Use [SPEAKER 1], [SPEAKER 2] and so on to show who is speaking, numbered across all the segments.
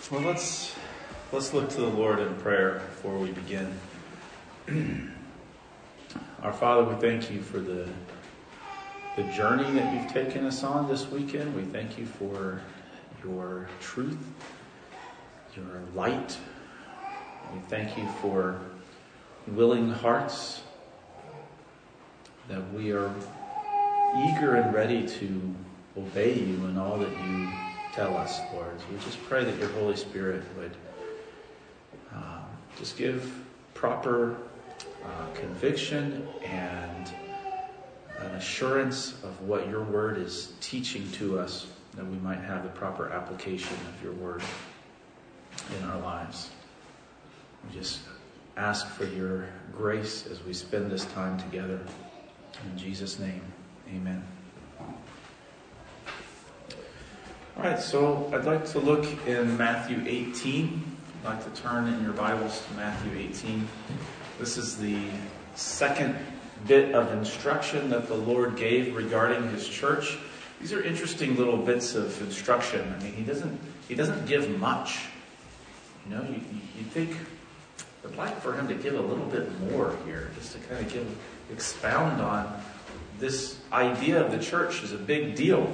[SPEAKER 1] Well, let's look to the Lord in prayer before we begin. Our Father, we thank you for the journey that you've taken us on this weekend. We thank you for your truth, your light. We thank you for willing hearts, that we are eager and ready to obey you in all that you tell us, Lord. So we just pray that your Holy Spirit would just give proper conviction and an assurance of what your word is teaching to us, that we might have the proper application of your word in our lives. We just ask for your grace as we spend this time together. In Jesus' name, amen. All right, so I'd like to look in Matthew 18. I'd like to turn in your Bibles to Matthew 18. This is the second bit of instruction that the Lord gave regarding his church. These are interesting little bits of instruction. I mean, he doesn't give much. You know, you think, I'd like for him to give a little bit more here, just to kind of expound on this idea of the church is a big deal.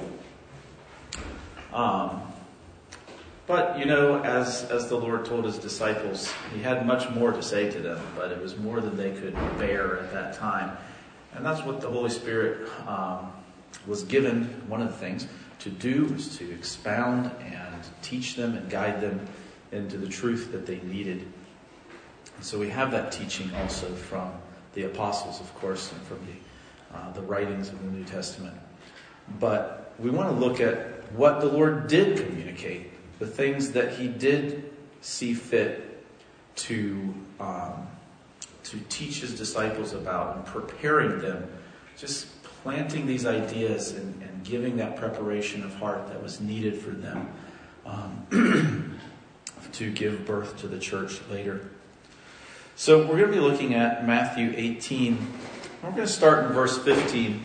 [SPEAKER 1] But, you know, as the Lord told his disciples, he had much more to say to them, but it was more than they could bear at that time. And that's what the Holy Spirit was given, one of the things, to do, was to expound and teach them and guide them into the truth that they needed. And so we have that teaching also from the apostles, of course, and from the writings of the New Testament. But we want to look at what the Lord did communicate, the things that he did see fit to teach his disciples about, and preparing them, just planting these ideas and giving that preparation of heart that was needed for them to give birth to the church later. So we're going to be looking at Matthew 18. We're going to start in verse 15.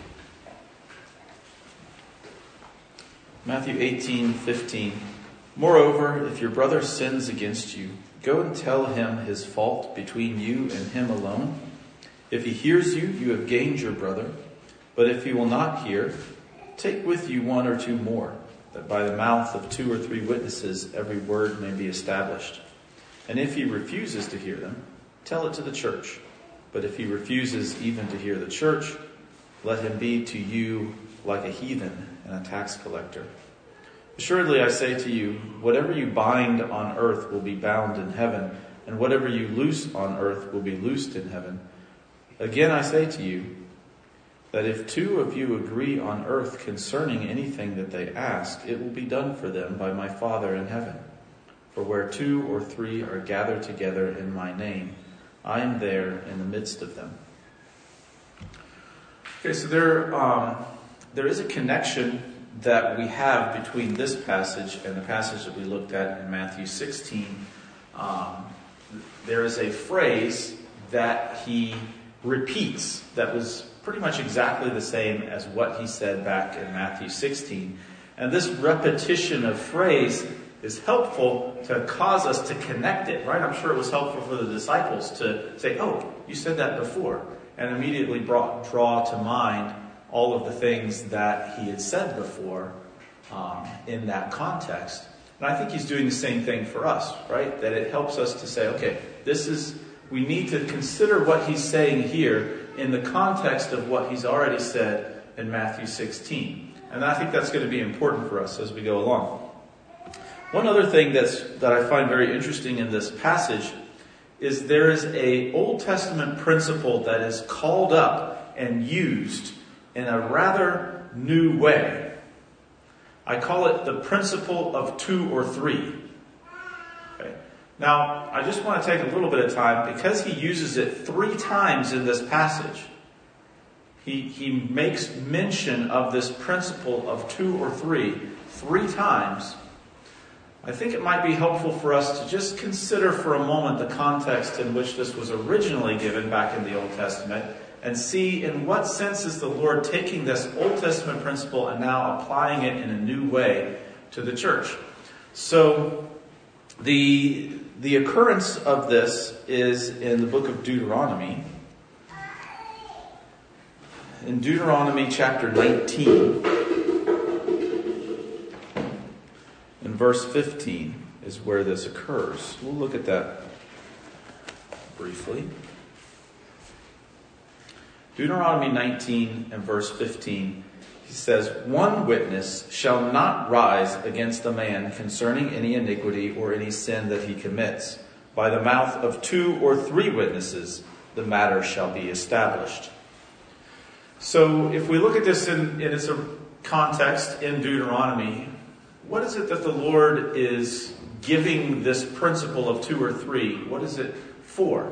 [SPEAKER 1] Matthew 18:15. Moreover, if your brother sins against you, go and tell him his fault between you and him alone. If he hears you, you have gained your brother. But if he will not hear, take with you one or two more, that by the mouth of 2 or 3 witnesses every word may be established. And if he refuses to hear them, tell it to the church. But if he refuses even to hear the church, let him be to you like a heathen and a tax collector. Assuredly, I say to you, whatever you bind on earth will be bound in heaven, and whatever you loose on earth will be loosed in heaven. Again, I say to you, that if 2 of you agree on earth concerning anything that they ask, it will be done for them by my Father in heaven. For where 2 or 3 are gathered together in my name, I am there in the midst of them. Okay, so there is a connection that we have between this passage and the passage that we looked at in Matthew 16. There is a phrase that he repeats that was pretty much exactly the same as what he said back in Matthew 16. And this repetition of phrase is helpful to cause us to connect it, right? I'm sure it was helpful for the disciples to say, oh, you said that before, and immediately draw to mind all of the things that he had said before in that context. And I think he's doing the same thing for us, right? That it helps us to say, okay, we need to consider what he's saying here in the context of what he's already said in Matthew 16. And I think that's going to be important for us as we go along. One other thing that I find very interesting in this passage is there is an Old Testament principle that is called up and used in a rather new way. I call it the principle of 2 or 3. Okay. Now, I just want to take a little bit of time, because he uses it 3 times in this passage. He makes mention of this principle of 2 or 3 times. I think it might be helpful for us to just consider for a moment the context in which this was originally given back in the Old Testament, and see in what sense is the Lord taking this Old Testament principle and now applying it in a new way to the church. So The occurrence of this is in the book of Deuteronomy. In Deuteronomy chapter 19, in verse 15 is where this occurs. We'll look at that briefly. Deuteronomy 19 and verse 15, he says, "One witness shall not rise against a man concerning any iniquity or any sin that he commits. By the mouth of 2 or 3 witnesses, the matter shall be established." So if we look at this in its context in Deuteronomy, what is it that the Lord is giving this principle of 2 or 3? What is it for?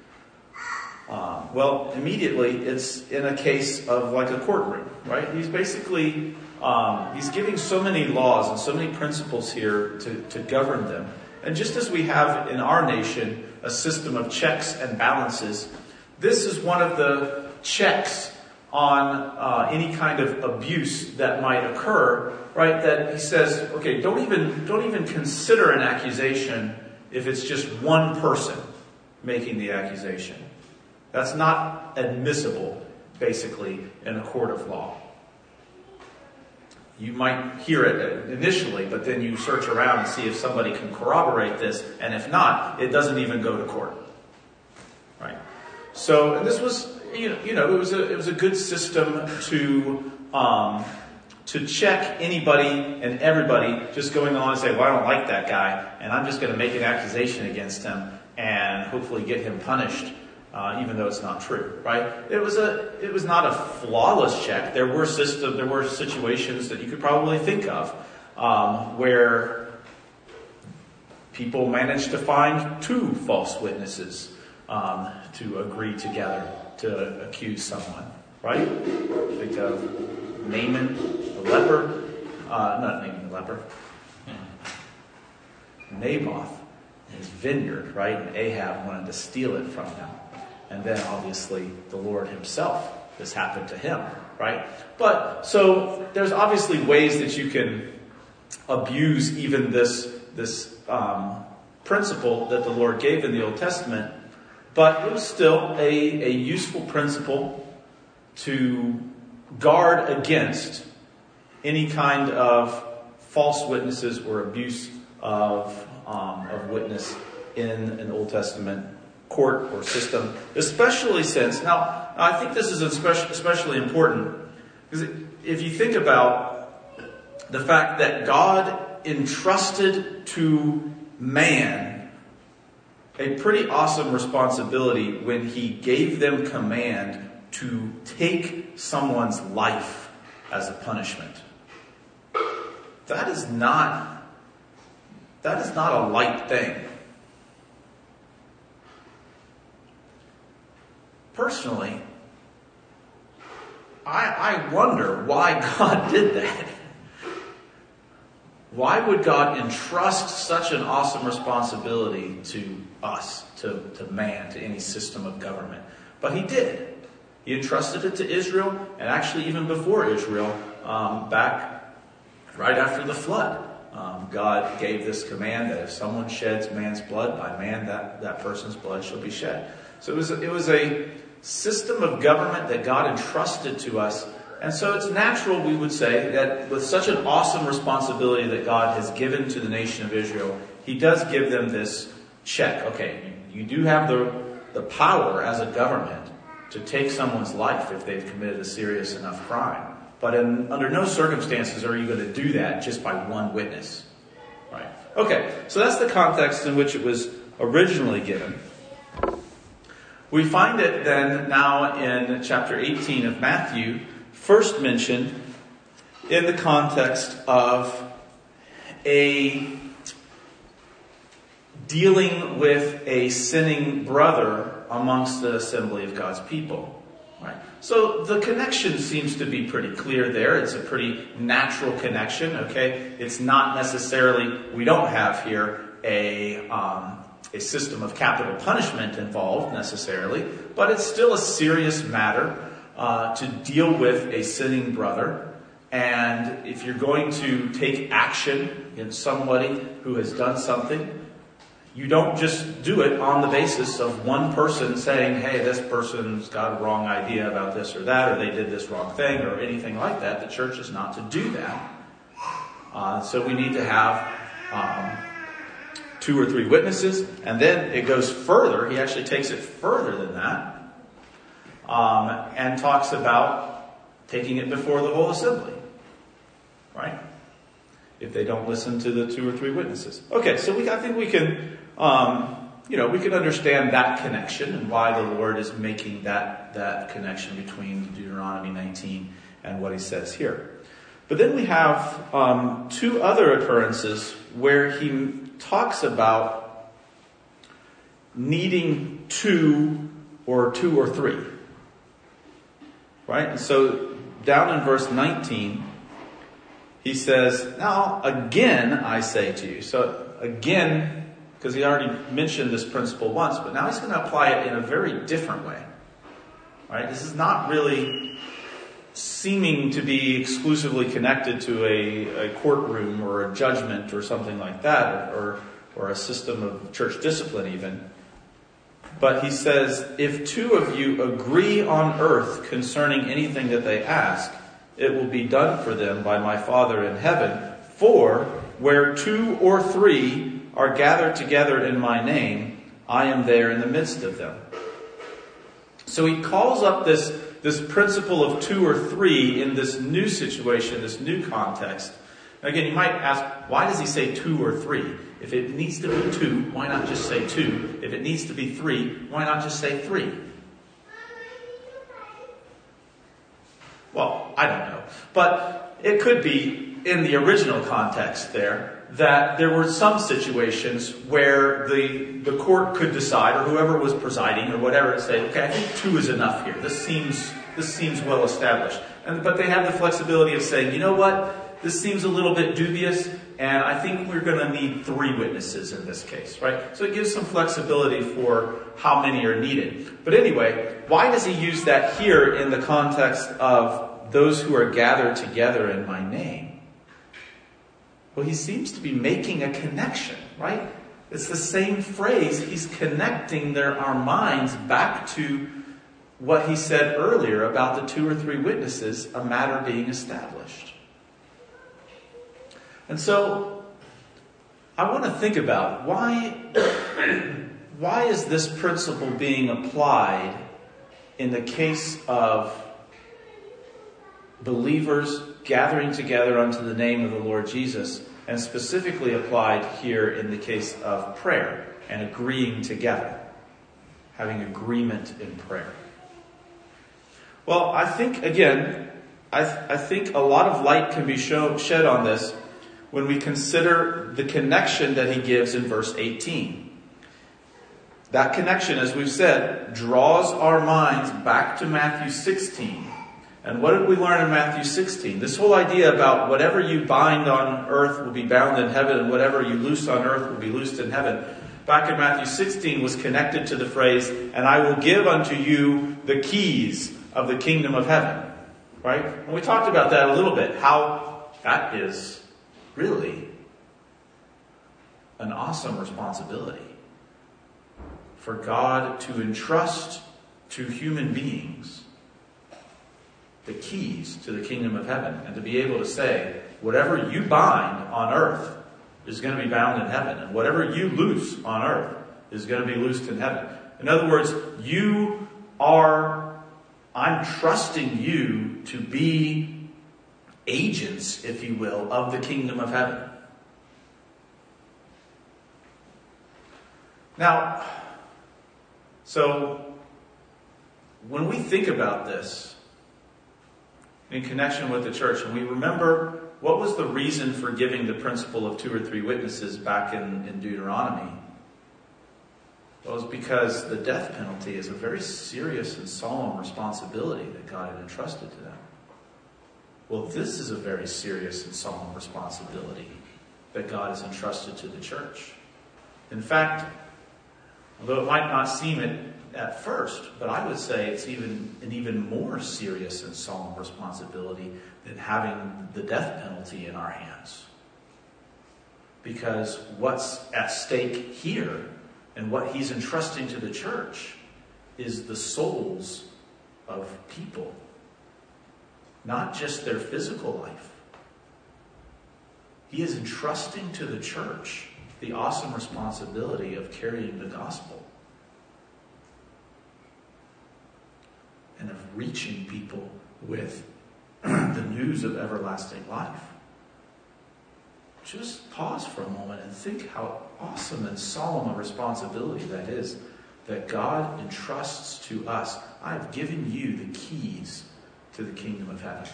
[SPEAKER 1] Well, immediately it's in a case of like a courtroom, right? He's basically, he's giving so many laws and so many principles here to govern them. And just as we have in our nation a system of checks and balances, this is one of the checks on any kind of abuse that might occur, right? That he says, okay, don't even consider an accusation if it's just one person making the accusation. That's not admissible, basically, in a court of law. You might hear it initially, but then you search around and see if somebody can corroborate this, and if not, it doesn't even go to court, right? So, and this was, it was a good system to check anybody and everybody just going on and say, well, I don't like that guy, and I'm just going to make an accusation against him and hopefully get him punished. Even though it's not true, right? It was not a flawless check. There were situations that you could probably think of where people managed to find 2 false witnesses to agree together to accuse someone, right? Think of Naaman the leper, not Naaman the leper, Naboth, his vineyard, right? And Ahab wanted to steal it from him. And then obviously the Lord himself, this happened to him, right? But so there's obviously ways that you can abuse even this principle that the Lord gave in the Old Testament. But it was still a useful principle to guard against any kind of false witnesses or abuse of witness in an Old Testament court or system, especially since, now I think this is especially important, because if you think about the fact that God entrusted to man a pretty awesome responsibility when he gave them command to take someone's life as a punishment. That is not a light thing. Personally, I wonder why God did that. Why would God entrust such an awesome responsibility to us, to man, to any system of government? But he did. He entrusted it to Israel, and actually even before Israel, back right after the flood. God gave this command that if someone sheds man's blood, by man that person's blood shall be shed. So it was a system of government that God entrusted to us. And so it's natural, we would say, that with such an awesome responsibility that God has given to the nation of Israel, he does give them this check. Okay, you do have the power as a government to take someone's life if they've committed a serious enough crime. But under no circumstances are you going to do that just by one witness. Right? Okay, so that's the context in which it was originally given. We find it then now in chapter 18 of Matthew, first mentioned in the context of a dealing with a sinning brother amongst the assembly of God's people. Right? So the connection seems to be pretty clear there. It's a pretty natural connection, okay? It's not necessarily, we don't have here a system of capital punishment involved necessarily, but it's still a serious matter to deal with a sinning brother. And if you're going to take action against somebody who has done something, You don't just do it on the basis of one person saying, hey, this person's got a wrong idea about this or that, or they did this wrong thing, or anything like that. The church is not to do that. So we need to have 2 or 3 witnesses. And then it goes further. He actually takes it further than that. And talks about taking it before the whole assembly. Right? If they don't listen to the 2 or 3 witnesses. Okay, so I think we can, we can understand that connection and why the Lord is making that connection between Deuteronomy 19 and what he says here. But then we have 2 other occurrences where he talks about needing 2 or 3. Right? And so down in verse 19, he says, now again I say to you. So again, because he already mentioned this principle once, but now he's going to apply it in a very different way. Right? This is not really seeming to be exclusively connected to a courtroom or a judgment or something like that, or a system of church discipline even. But he says, if 2 of you agree on earth concerning anything that they ask, it will be done for them by my Father in heaven. For where 2 or 3 are gathered together in my name, I am there in the midst of them. So he calls up this principle of 2 or 3 in this new situation, this new context. Again, you might ask, why does he say 2 or 3? If it needs to be 2, why not just say 2? If it needs to be 3, why not just say 3? Well, I don't know. But it could be in the original context there that there were some situations where the court could decide, or whoever was presiding or whatever, to say, okay, I think 2 is enough here. This seems well established. But they have the flexibility of saying, you know what? This seems a little bit dubious, and I think we're going to need 3 witnesses in this case, right? So it gives some flexibility for how many are needed. But anyway, why does he use that here in the context of those who are gathered together in my name? Well, he seems to be making a connection, right? It's the same phrase. He's connecting our minds back to what he said earlier about the 2 or 3 witnesses, a matter being established. And so, I want to think about why is this principle being applied in the case of believers gathering together unto the name of the Lord Jesus, and specifically applied here in the case of prayer and agreeing together, having agreement in prayer. Well, I think, again, I think a lot of light can be shed on this when we consider the connection that he gives in verse 18. That connection, as we've said, draws our minds back to Matthew 16. And what did we learn in Matthew 16? This whole idea about whatever you bind on earth will be bound in heaven, and whatever you loose on earth will be loosed in heaven. Back in Matthew 16 was connected to the phrase, and I will give unto you the keys of the kingdom of heaven. Right? And we talked about that a little bit, how that is really an awesome responsibility for God to entrust to human beings the keys to the kingdom of heaven, and to be able to say, whatever you bind on earth is going to be bound in heaven, and whatever you loose on earth is going to be loosed in heaven. In other words, I'm trusting you to be agents, if you will, of the kingdom of heaven. Now, so when we think about this in connection with the church, and we remember what was the reason for giving the principle of 2 or 3 witnesses back in Deuteronomy, it was because the death penalty is a very serious and solemn responsibility that God had entrusted to them. Well, this is a very serious and solemn responsibility that God has entrusted to the church. In fact, although it might not seem it at first, but I would say it's an even more serious and solemn responsibility than having the death penalty in our hands. Because what's at stake here and what he's entrusting to the church is the souls of people, not just their physical life. He is entrusting to the church the awesome responsibility of carrying the gospel and of reaching people with the news of everlasting life. Just pause for a moment and think how awesome and solemn a responsibility that is, that God entrusts to us. I have given you the keys to the kingdom of heaven.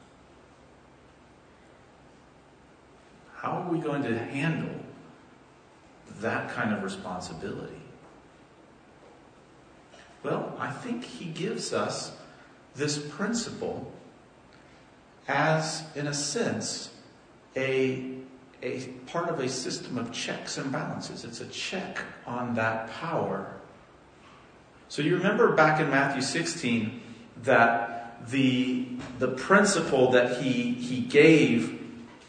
[SPEAKER 1] How are we going to handle that kind of responsibility? Well, I think he gives us this principle as, in a sense, a part of a system of checks and balances. It's a check on that power. So you remember back in Matthew 16 that the principle that he gave,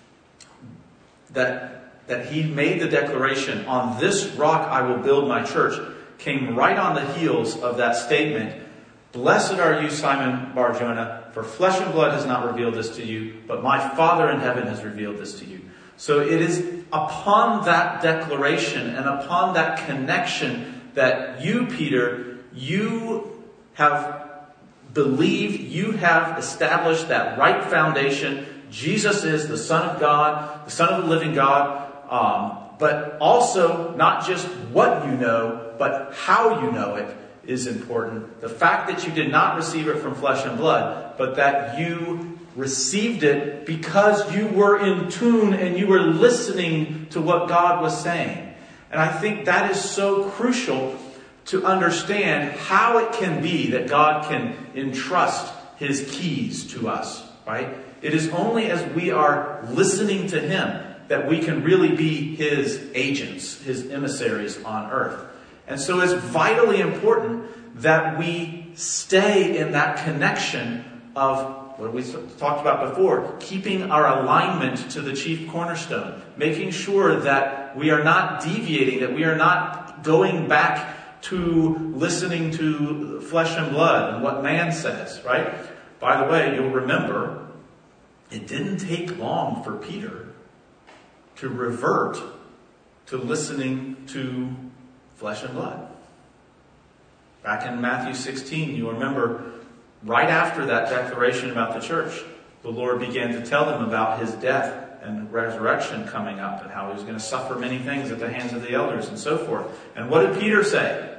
[SPEAKER 1] that he made the declaration, on this rock I will build my church, came right on the heels of that statement, blessed are you, Simon Bar-Jonah, for flesh and blood has not revealed this to you, but my Father in heaven has revealed this to you. So it is upon that declaration and upon that connection that you, Peter, you have believed, you have established that right foundation. Jesus is the Son of God, the Son of the living God, but also not just what you know, but how you know it is important. The fact that you did not receive it from flesh and blood, but that you received it because you were in tune and you were listening to what God was saying. And I think that is so crucial to understand how it can be that God can entrust his keys to us, right? It is only as we are listening to him that we can really be his agents, his emissaries on earth. And so it's vitally important that we stay in that connection of what we talked about before, keeping our alignment to the chief cornerstone, making sure that we are not deviating, that we are not going back to listening to flesh and blood and what man says, right? By the way, you'll remember, it didn't take long for Peter to revert to listening to flesh and blood. Back in Matthew 16, you remember, right after that declaration about the church, the Lord began to tell them about his death and resurrection coming up and how he was going to suffer many things at the hands of the elders and so forth. And what did Peter say?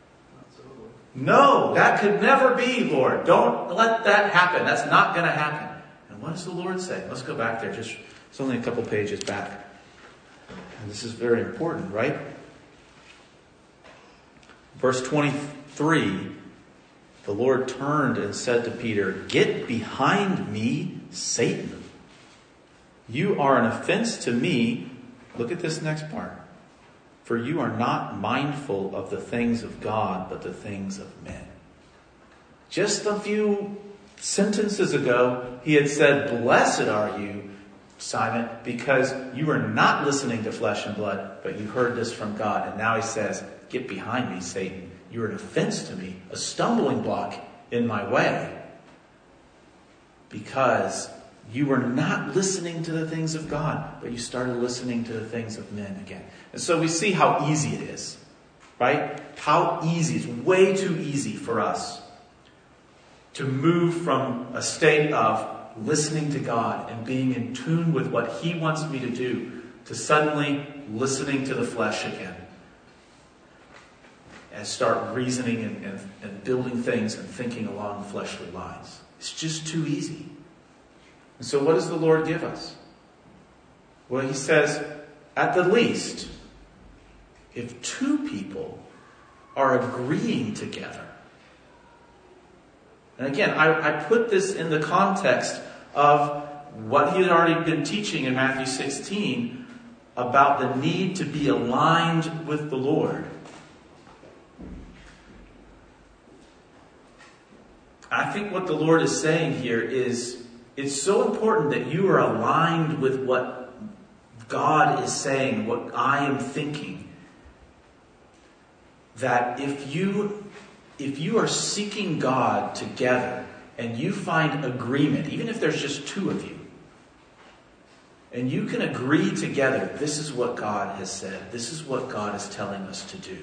[SPEAKER 1] No, that could never be, Lord. Don't let that happen. That's not going to happen. And what does the Lord say? Let's go back there. It's only a couple pages back. And this is very important, right? Verse 23, the Lord turned and said to Peter, "Get behind me, Satan. You are an offense to me." Look at this next part. "For you are not mindful of the things of God, but the things of men." Just a few sentences ago, he had said, "Blessed are you, Simon, because you are not listening to flesh and blood, but you heard this from God." And now he says, "Get behind me, Satan. You're an offense to me, a stumbling block in my way, because you were not listening to the things of God, but you started listening to the things of men again." And so we see how easy it is, right? How easy. It's way too easy for us to move from a state of listening to God and being in tune with what he wants me to do to suddenly listening to the flesh again. And start reasoning and building things and thinking along fleshly lines. It's just too easy. And so what does the Lord give us? Well, he says, at the least, if two people are agreeing together. And again, I put this in the context of what he had already been teaching in Matthew 16 about the need to be aligned with the Lord. I think what the Lord is saying here is it's so important that you are aligned with what God is saying, what I am thinking, that if you are seeking God together and you find agreement, even if there's just two of you, and you can agree together, this is what God has said, this is what God is telling us to do.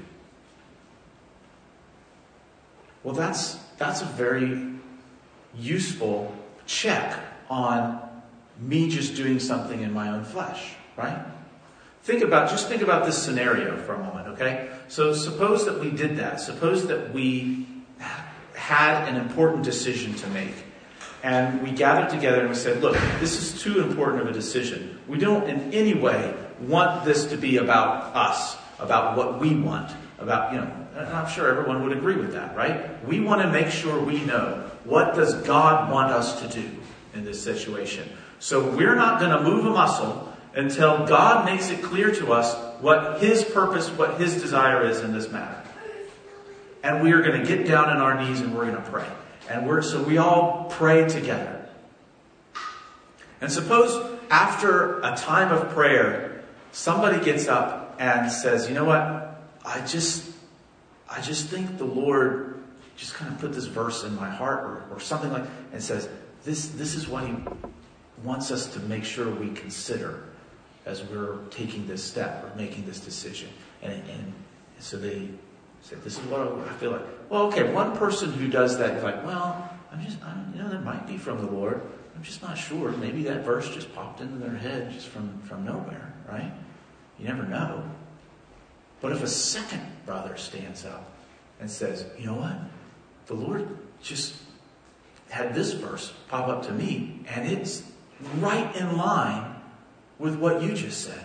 [SPEAKER 1] Well, that's a very useful check on me just doing something in my own flesh, right? Think about this scenario for a moment, okay? So suppose that we did that. Suppose that we had an important decision to make. And we gathered together and we said, look, this is too important of a decision. We don't in any way want this to be about us, about what we want, about, and I'm sure everyone would agree with that, right? We want to make sure we know, what does God want us to do in this situation? So we're not going to move a muscle until God makes it clear to us what His purpose, what His desire is in this matter. And we are going to get down on our knees and we're going to pray. So we all pray together. And suppose after a time of prayer, somebody gets up and says, you know what? I just think the Lord just kind of put this verse in my heart or something like, and says, this is what He wants us to make sure we consider as we're taking this step or making this decision. And so they say, this is what I feel like. Well, okay, one person who does that is like, well, that might be from the Lord. I'm just not sure. Maybe that verse just popped into their head just from nowhere, right? You never know. But if a second brother stands up and says, you know what? The Lord just had this verse pop up to me, and it's right in line with what you just said.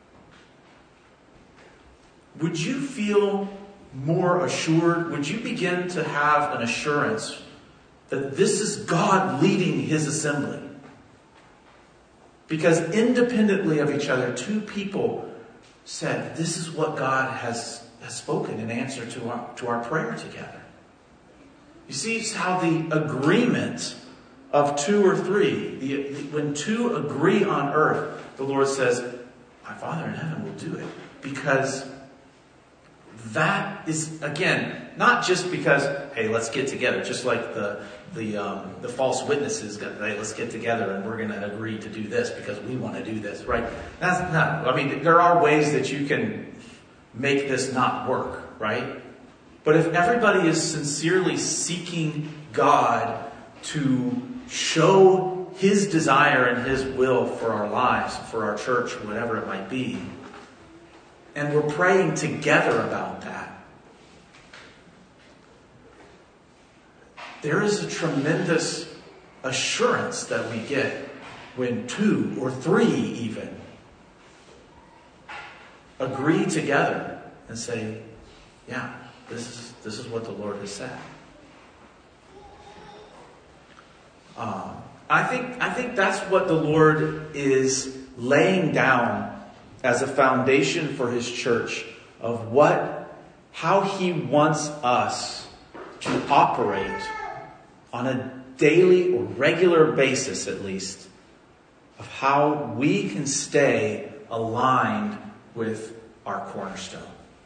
[SPEAKER 1] Would you feel more assured? Would you begin to have an assurance that this is God leading His assembly? Because independently of each other, two people said, this is what God has spoken in answer to our prayer together. You see how the agreement of two or three, when two agree on earth, the Lord says, my Father in heaven will do it. Because that is, again, not just because, hey, let's get together, just like the false witnesses, hey, let's get together and we're going to agree to do this because we want to do this, right? That's not, there are ways that you can make this not work, right? But if everybody is sincerely seeking God to show His desire and His will for our lives, for our church, whatever it might be, and we're praying together about that, there is a tremendous assurance that we get when two or three even agree together and say, yeah, this is what the Lord has said. I think that's what the Lord is laying down as a foundation for His church of how He wants us to operate on a daily or regular basis, at least, of how we can stay aligned with our cornerstone.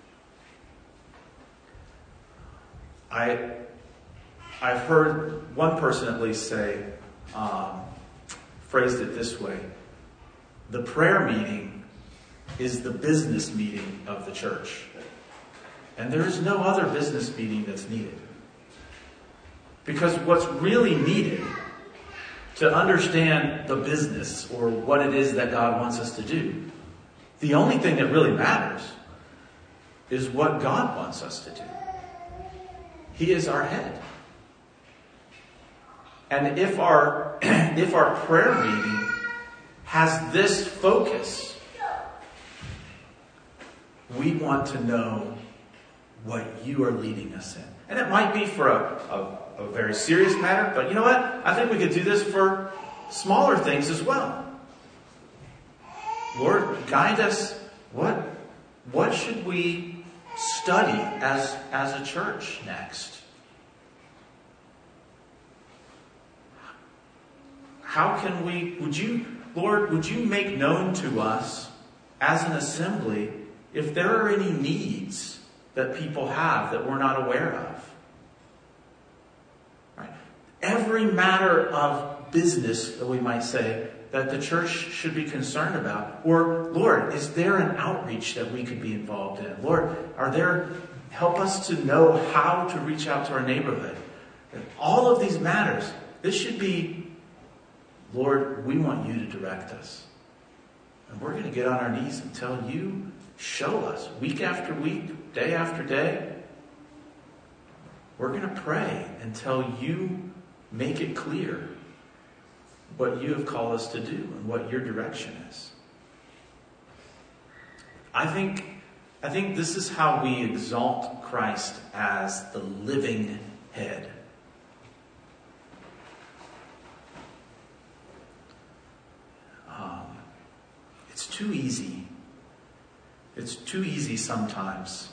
[SPEAKER 1] I've heard one person at least say, phrased it this way: the prayer meeting is the business meeting of the church. And there is no other business meeting that's needed. Because what's really needed to understand the business or what it is that God wants us to do, the only thing that really matters is what God wants us to do. He is our head. And if our prayer meeting has this focus, we want to know what you are leading us in. And it might be for a very serious matter, but you know what? I think we could do this for smaller things as well. Lord, guide us. What should we study as a church next? How can we, would you make known to us as an assembly, if there are any needs that people have that we're not aware of. Right? Every matter of business, that we might say, that the church should be concerned about. Or, Lord, is there an outreach that we could be involved in? Lord, help us to know how to reach out to our neighborhood. And all of these matters, this should be, Lord, we want you to direct us. And we're going to get on our knees and tell you, show us, week after week, day after day. We're going to pray until you make it clear what you have called us to do and what your direction is. I think this is how we exalt Christ as the living head. It's too easy. It's too easy sometimes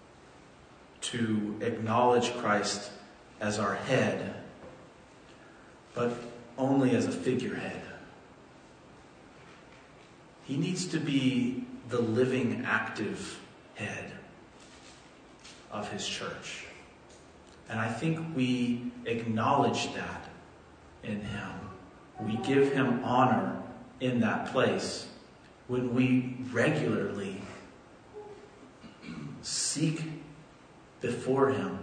[SPEAKER 1] to acknowledge Christ as our head, but only as a figurehead. He needs to be the living, active head of his church. And I think we acknowledge that in him. We give him honor in that place when we regularly seek before him,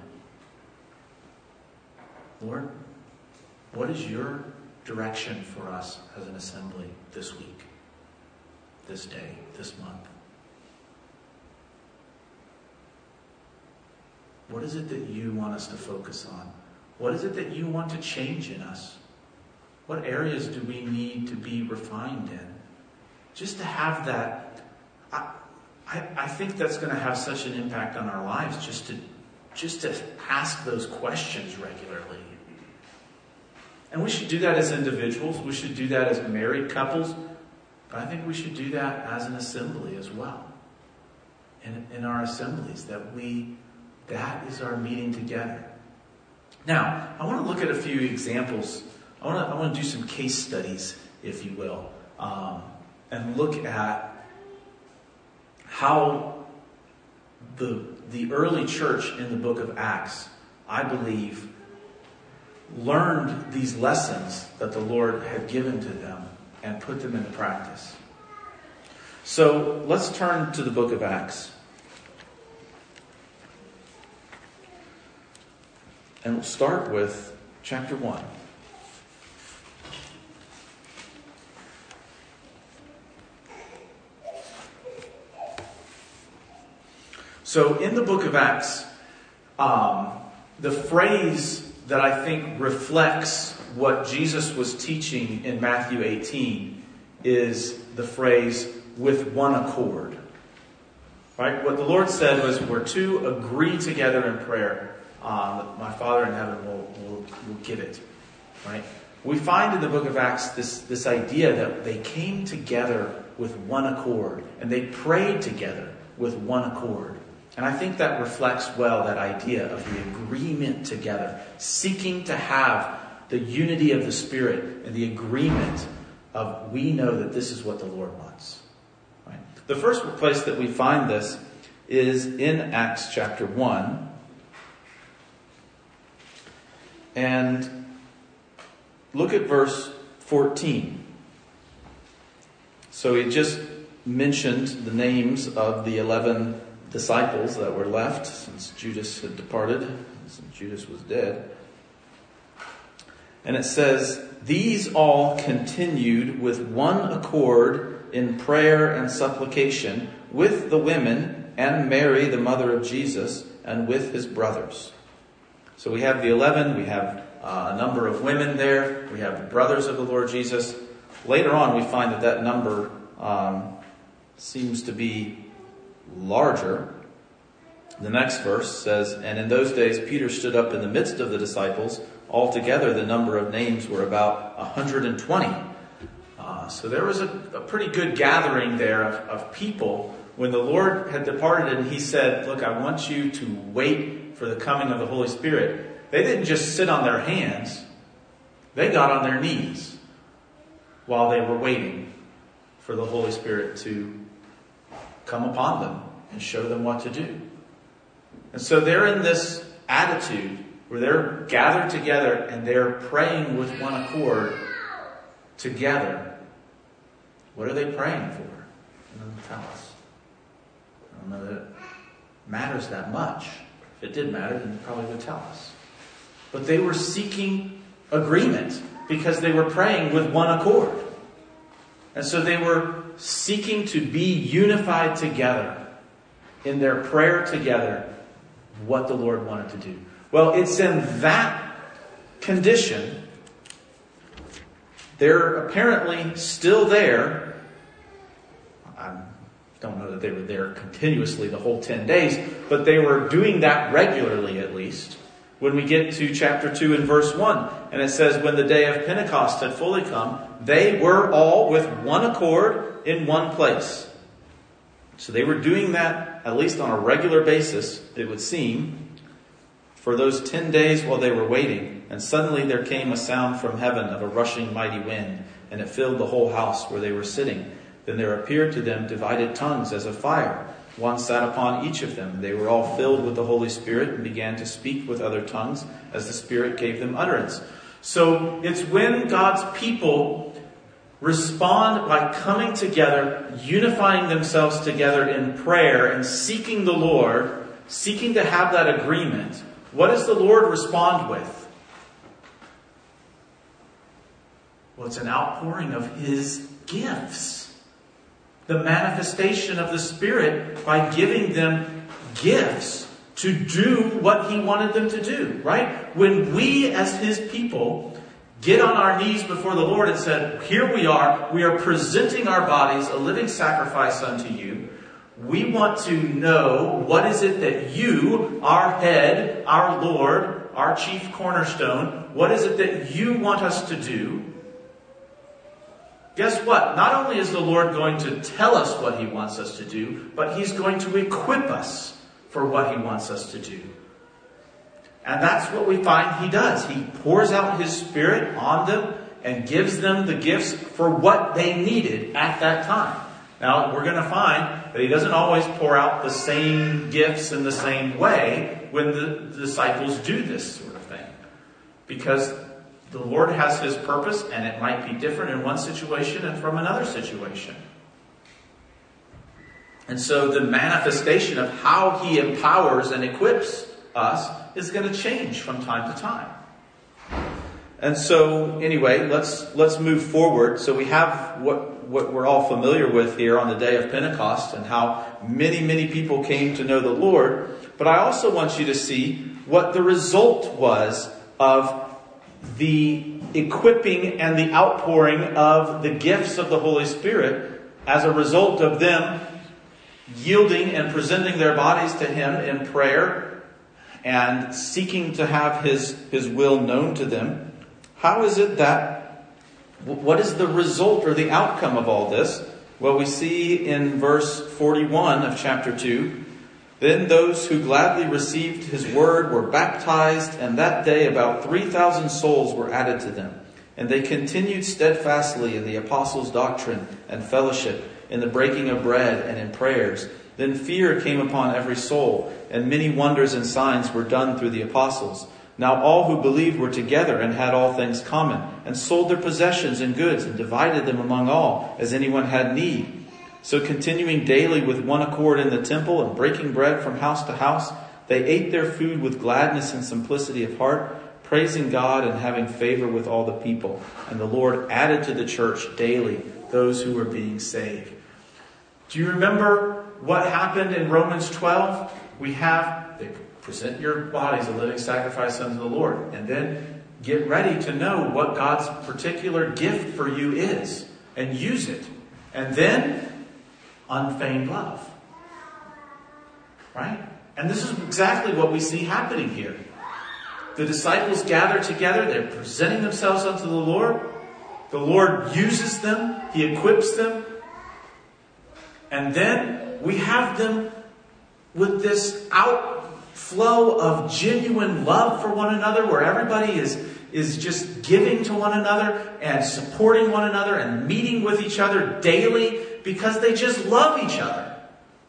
[SPEAKER 1] Lord, what is your direction for us as an assembly this week, this day, this month? What is it that you want us to focus on? What is it that you want to change in us? What areas do we need to be refined in? Just to have that, I think that's going to have such an impact on our lives, just to ask those questions regularly. And we should do that as individuals. We should do that as married couples. But I think we should do that as an assembly as well. In our assemblies, that is our meeting together. Now, I want to look at a few examples. I want to do some case studies, if you will, and look at how the early church in the book of Acts, I believe, learned these lessons that the Lord had given to them and put them into practice. So let's turn to the book of Acts. And we'll start with chapter 1. So in the book of Acts, the phrase that I think reflects what Jesus was teaching in Matthew 18 is the phrase, with one accord. Right? What the Lord said was, where two agree together in prayer, my Father in heaven will give it. Right? We find in the book of Acts this idea that they came together with one accord, and they prayed together with one accord. And I think that reflects well that idea of the agreement together, seeking to have the unity of the Spirit and the agreement of, we know that this is what the Lord wants. Right? The first place that we find this is in Acts chapter 1. And look at verse 14. So he just mentioned the names of the 11 disciples that were left since Judas had departed, since Judas was dead. And it says, these all continued with one accord in prayer and supplication with the women and Mary, the mother of Jesus, and with his brothers. So we have the 11, we have a number of women there, we have the brothers of the Lord Jesus. Later on we find that number seems to be larger. The next verse says, and in those days Peter stood up in the midst of the disciples. Altogether the number of names were about 120. So there was a pretty good gathering there of people when the Lord had departed, and he said, look, I want you to wait for the coming of the Holy Spirit. They didn't just sit on their hands. They got on their knees while they were waiting for the Holy Spirit to come upon them and show them what to do. And so they're in this attitude where they're gathered together and they're praying with one accord together. What are they praying for? It doesn't tell us. I don't know that it matters that much. If it did matter, then it probably would tell us. But they were seeking agreement because they were praying with one accord. And so they were seeking to be unified together in their prayer together, what the Lord wanted to do. Well, it's in that condition, they're apparently still there. I don't know that they were there continuously the whole 10 days, but they were doing that regularly at least. When we get to chapter 2 and verse 1, and it says, when the day of Pentecost had fully come, they were all with one accord in one place. So they were doing that at least on a regular basis, it would seem, for those 10 days while they were waiting. And suddenly there came a sound from heaven of a rushing mighty wind, and it filled the whole house where they were sitting. Then there appeared to them divided tongues as of fire. One sat upon each of them. They were all filled with the Holy Spirit and began to speak with other tongues as the Spirit gave them utterance. So it's when God's people respond by coming together, unifying themselves together in prayer and seeking the Lord, seeking to have that agreement. What does the Lord respond with? Well, it's an outpouring of His gifts. The manifestation of the Spirit by giving them gifts to do what He wanted them to do, right? When we as His people get on our knees before the Lord and said, here we are presenting our bodies a living sacrifice unto you. We want to know what is it that you, our head, our Lord, our chief cornerstone, what is it that you want us to do? Guess what? Not only is the Lord going to tell us what He wants us to do, but He's going to equip us for what He wants us to do. And that's what we find He does. He pours out His Spirit on them and gives them the gifts for what they needed at that time. Now, we're going to find that He doesn't always pour out the same gifts in the same way when the disciples do this sort of thing. Because the Lord has His purpose, and it might be different in one situation and from another situation. And so the manifestation of how He empowers and equips us is going to change from time to time. And so, anyway, let's move forward. So we have what we're all familiar with here on the day of Pentecost and how many, many people came to know the Lord. But I also want you to see what the result was of the equipping and the outpouring of the gifts of the Holy Spirit as a result of them yielding and presenting their bodies to Him in prayer and seeking to have His will known to them. How is it that, what is the result or the outcome of all this? Well, we see in verse 41 of chapter 2, then those who gladly received His word were baptized, and that day about 3,000 souls were added to them. And they continued steadfastly in the apostles' doctrine and fellowship, in the breaking of bread and in prayers. Then fear came upon every soul, and many wonders and signs were done through the apostles. Now all who believed were together and had all things common, and sold their possessions and goods, and divided them among all, as anyone had need. So continuing daily with one accord in the temple and breaking bread from house to house, they ate their food with gladness and simplicity of heart, praising God and having favor with all the people. And the Lord added to the church daily those who were being saved. Do you remember what happened in Romans 12? They present your bodies a living sacrifice unto the Lord. And then get ready to know what God's particular gift for you is. And use it. And then unfeigned love. Right? And this is exactly what we see happening here. The disciples gather together. They're presenting themselves unto the Lord. The Lord uses them. He equips them. And then we have them with this outflow of genuine love for one another, where everybody is just giving to one another and supporting one another and meeting with each other daily because they just love each other.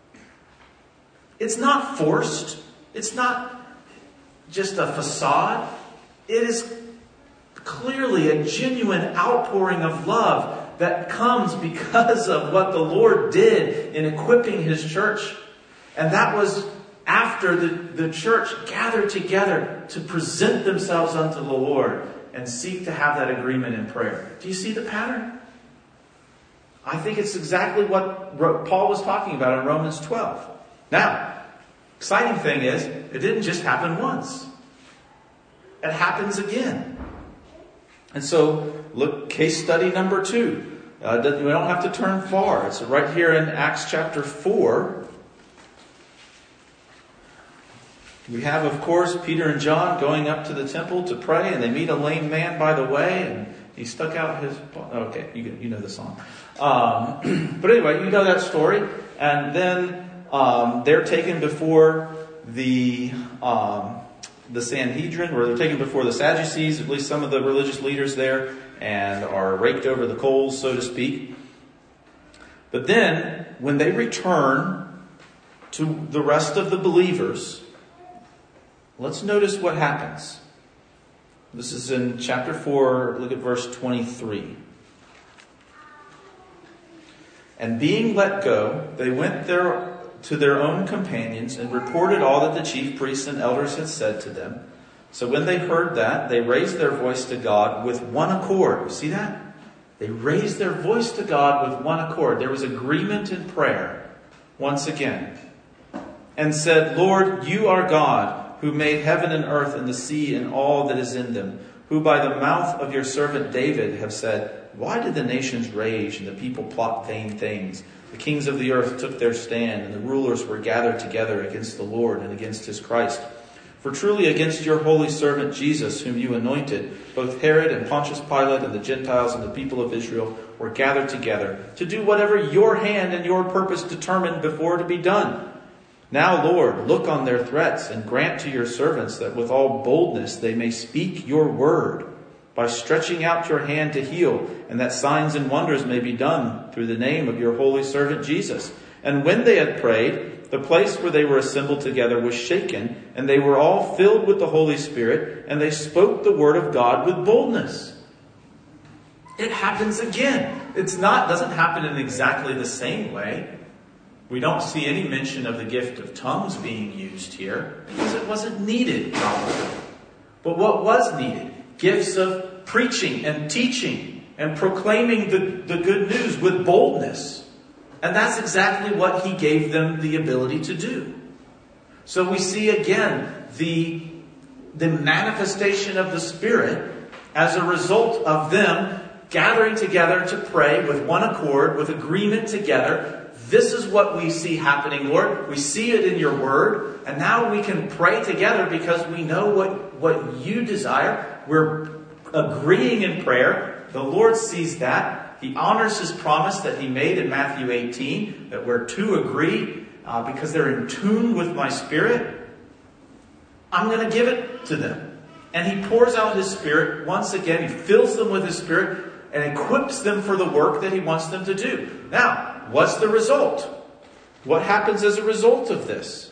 [SPEAKER 1] It's not forced. It's not just a facade. It is clearly a genuine outpouring of love that comes because of what the Lord did in equipping His church. And that was after the church gathered together to present themselves unto the Lord and seek to have that agreement in prayer. Do you see the pattern? I think it's exactly what Paul was talking about in Romans 12. Now, exciting thing is, it didn't just happen once. It happens again. And so, look, case study number 2. We don't have to turn far. It's right here in Acts chapter 4. We have, of course, Peter and John going up to the temple to pray, and they meet a lame man by the way, and he stuck out his... Okay, you know the song. But anyway, you know that story. And then they're taken before the Sanhedrin, or they're taken before the Sadducees, at least some of the religious leaders there, and are raked over the coals, so to speak. But then, when they return to the rest of the believers, let's notice what happens. This is in chapter 4, look at verse 23. And being let go, they went there to their own companions and reported all that the chief priests and elders had said to them. So when they heard that, they raised their voice to God with one accord. You see that? They raised their voice to God with one accord. There was agreement in prayer once again. And said, Lord, you are God, who made heaven and earth and the sea and all that is in them, who by the mouth of your servant David have said, why did the nations rage and the people plot vain things? The kings of the earth took their stand, and the rulers were gathered together against the Lord and against his Christ. For truly against your holy servant Jesus, whom you anointed, both Herod and Pontius Pilate and the Gentiles and the people of Israel were gathered together to do whatever your hand and your purpose determined before to be done. Now, Lord, look on their threats and grant to your servants that with all boldness they may speak your word by stretching out your hand to heal, and that signs and wonders may be done through the name of your holy servant Jesus. And when they had prayed, the place where they were assembled together was shaken, and they were all filled with the Holy Spirit, and they spoke the word of God with boldness. It happens again. Doesn't happen in exactly the same way. We don't see any mention of the gift of tongues being used here because it wasn't needed, probably. But what was needed? Gifts of preaching and teaching and proclaiming the good news with boldness. And that's exactly what he gave them the ability to do. So we see again the manifestation of the Spirit as a result of them gathering together to pray with one accord, with agreement together. This is what we see happening, Lord. We see it in your word. And now we can pray together because we know what you desire. We're agreeing in prayer. The Lord sees that. He honors his promise that he made in Matthew 18, that we're to agree because they're in tune with my Spirit. I'm going to give it to them. And he pours out his Spirit once again. He fills them with his Spirit and equips them for the work that he wants them to do. Now, what's the result? What happens as a result of this?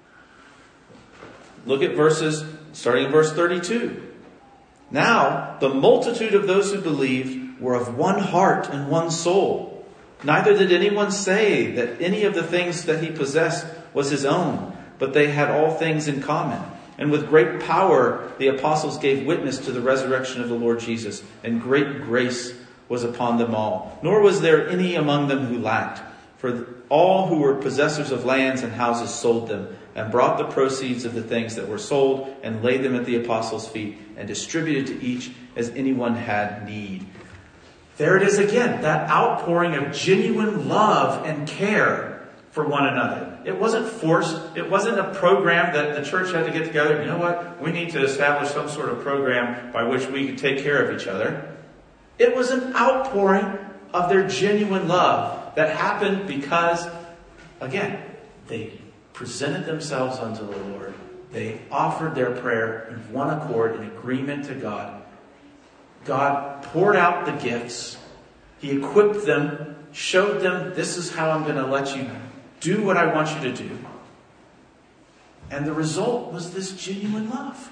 [SPEAKER 1] Look at starting in verse 32. Now, the multitude of those who believed were of one heart and one soul. Neither did anyone say that any of the things that he possessed was his own, but they had all things in common. And with great power, the apostles gave witness to the resurrection of the Lord Jesus, and great grace was upon them all. Nor was there any among them who lacked, for all who were possessors of lands and houses sold them, and brought the proceeds of the things that were sold, and laid them at the apostles' feet, and distributed to each as anyone had need. There it is again, that outpouring of genuine love and care for one another. It wasn't forced. It wasn't a program that the church had to get together. You know what? We need to establish some sort of program by which we could take care of each other. It was an outpouring of their genuine love that happened because, again, they presented themselves unto the Lord. They offered their prayer in one accord, in agreement to God. God poured out the gifts. He equipped them, showed them, this is how I'm going to let you do what I want you to do. And the result was this genuine love.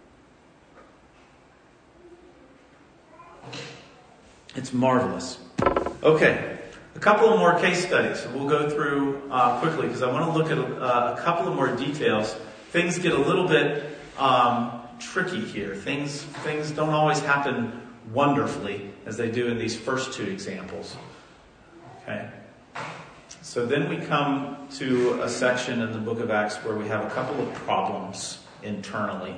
[SPEAKER 1] It's marvelous. Okay, a couple of more case studies. We'll go through quickly because I want to look at a couple of more details. Things get a little bit tricky here. Things don't always happen wonderfully as they do in these first two examples. Okay. So then we come to a section in the book of Acts where we have a couple of problems internally.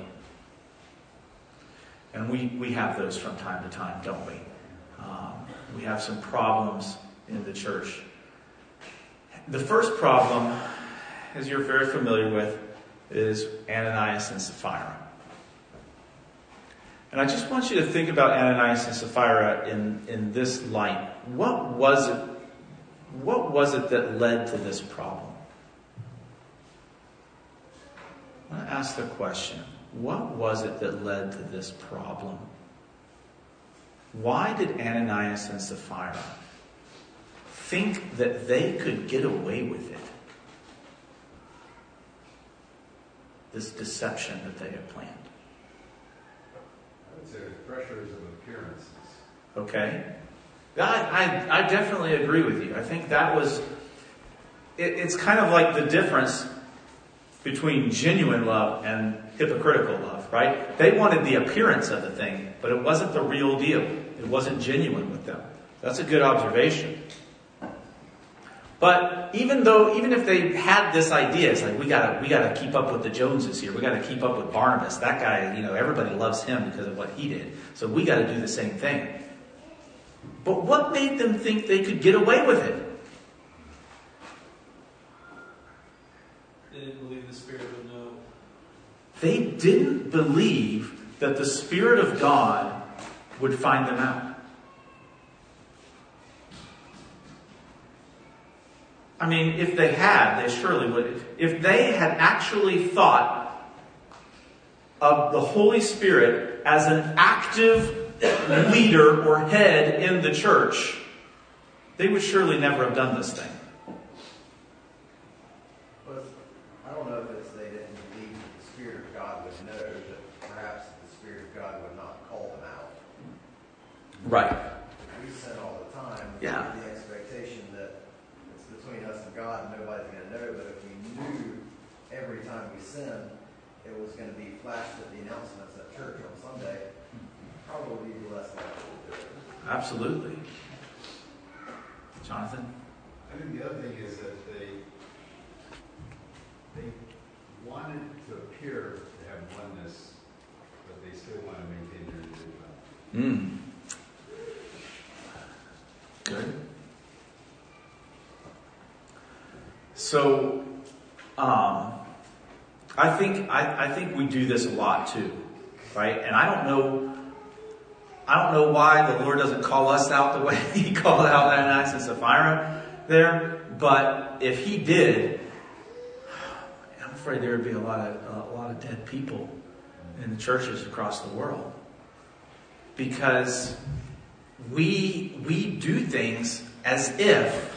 [SPEAKER 1] And we have those from time to time, don't we? We have some problems in the church. The first problem, as you're very familiar with, is Ananias and Sapphira. And I just want you to think about Ananias and Sapphira in this light. What was it that led to this problem? I want to ask the question, what was it that led to this problem? Why did Ananias and Sapphira think that they could get away with it? This deception that they had planned.
[SPEAKER 2] I would say pressures of appearances.
[SPEAKER 1] Okay. I definitely agree with you. I think that was... It's kind of like the difference between genuine love and hypocritical love, right? They wanted the appearance of the thing, but it wasn't the real deal. It wasn't genuine with them. That's a good observation. But even if they had this idea, it's like we gotta keep up with the Joneses here. We gotta keep up with Barnabas. That guy, everybody loves him because of what he did. So we gotta do the same thing. But what made them think they could get away with it?
[SPEAKER 3] They didn't believe the Spirit would know.
[SPEAKER 1] They didn't believe that the Spirit of God would find them out. I mean, if they had, they surely would. If they had actually thought of the Holy Spirit as an active leader or head in the church, they would surely never have done this thing.
[SPEAKER 4] But I don't know if it's they didn't believe that the Spirit of God would know, that perhaps the Spirit of God would not call them out.
[SPEAKER 1] Right.
[SPEAKER 4] We sin all the time.
[SPEAKER 1] Yeah.
[SPEAKER 4] With the expectation that it's between us and God and nobody's going to know. But if we knew every time we sin, it was going to be flashed at the announcements at church on Sunday, probably be less likely to do it.
[SPEAKER 1] Absolutely. Jonathan?
[SPEAKER 2] I think the other thing is that they wanted to appear to have oneness, but they still want to maintain their individuality.
[SPEAKER 1] Good. So, I think we do this a lot too, right? And I don't know why the Lord doesn't call us out the way He called out Ananias and Sapphira there. But if He did, I'm afraid there would be a lot of dead people in the churches across the world, because we do things as if